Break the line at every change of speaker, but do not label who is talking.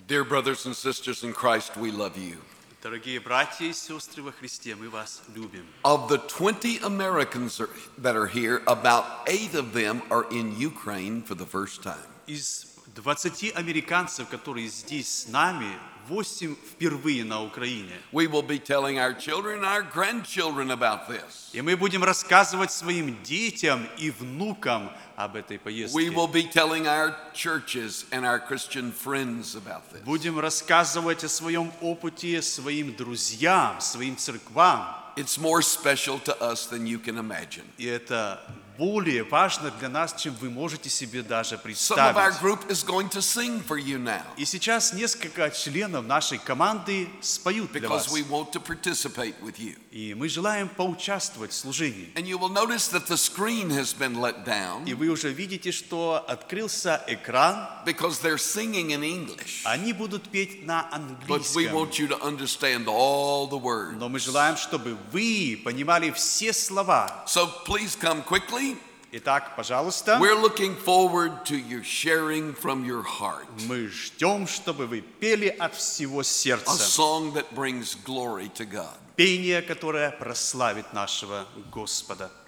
Dear brothers and sisters in Christ, we love you.
Дорогие братья и сестры во Христе, мы вас любим.
Of the 20 Americans that are here, about 8 of them are in Ukraine for the first time.
Из 20 американцев, которые здесь с нами, 8 впервые на Украине.
We will be telling our children and our grandchildren about this.
И мы будем рассказывать своим детям и внукам об этой поездке.
We will be telling our churches and our Christian friends about this.
Будем рассказывать о своем опыте своим друзьям, своим церквам.
It's more special to us than you can imagine.
И это более важно для нас, чем вы можете себе даже
Some of our
представить.
group is going to sing for you now
И сейчас несколько членов нашей команды споют для вас.
because we want to participate with you.
И мы желаем поучаствовать в служении.
And you will notice that the screen has been let
И
down
вы уже видите, что открылся экран.
because they're singing in English.
Они будут петь на
But we
английском.
want you to understand all the words.
Но мы желаем, чтобы вы понимали все слова.
So please come quickly.
Итак, пожалуйста,
We're looking forward to your sharing from your heart
мы ждем, чтобы вы пели от всего
a
сердца.
song that brings glory to God.
Пение, которое прославит нашего Господа.